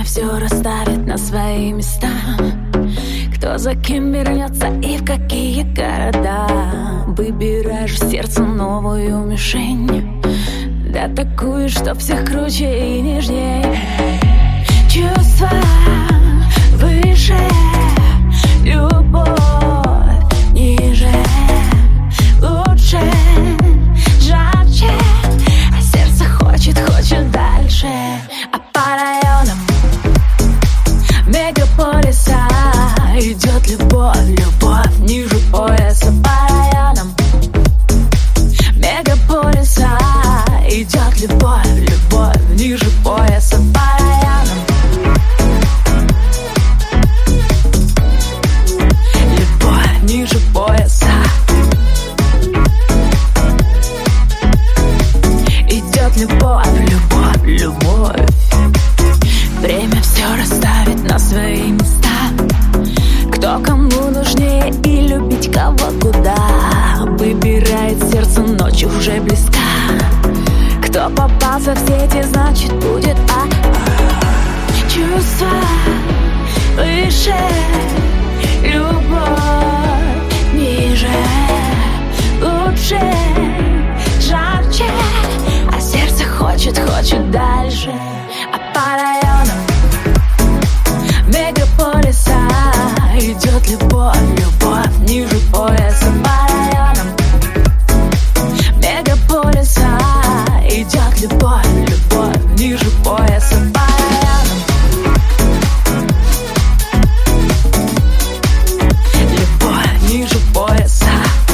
все расставит на свои места. Кто за кем вернется и в какие города. Выбираешь в сердце новую мишень, да такую, что всех круче и нежней. Чувства выше, любовь ниже, лучше, жарче, а сердце хочет дальше. А по районам мегаполиса идет любовь, любовь ниже пояса. По районам мегаполиса идет любовь, любовь ниже пояса. По районам любовь ниже пояса. Идет любовь, любовь, любовь. Время все расставит на свои места. Кто кому нужнее и любить кого куда. Выбирает сердце, ночь уже близка. Кто попался в сети, значит будет чувства выше, любовь ниже, лучше, жарче, а сердце хочет дальше. А по районам мегаполиса идет любовь, любовь ниже пояса. По районам мегаполиса идет любовь, любовь ниже пояса. По районам любовь ниже пояса.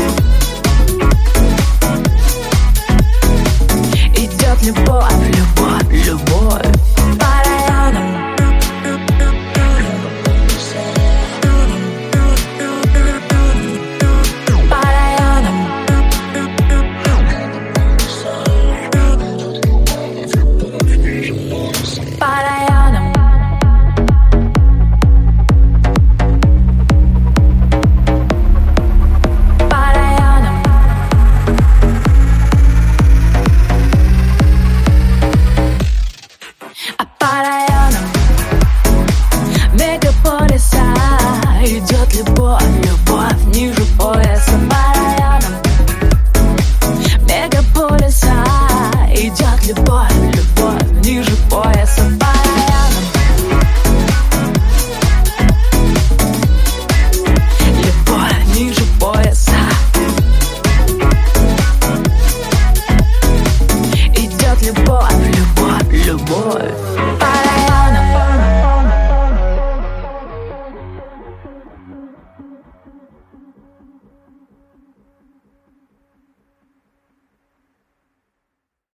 Идет любовь, любовь, любовь. По районам идет любовь, любовь ниже пояса. По районам мегаполиса идет любовь, любовь ниже пояса. По районам любовь ниже пояса. Идет любовь, любовь, любовь.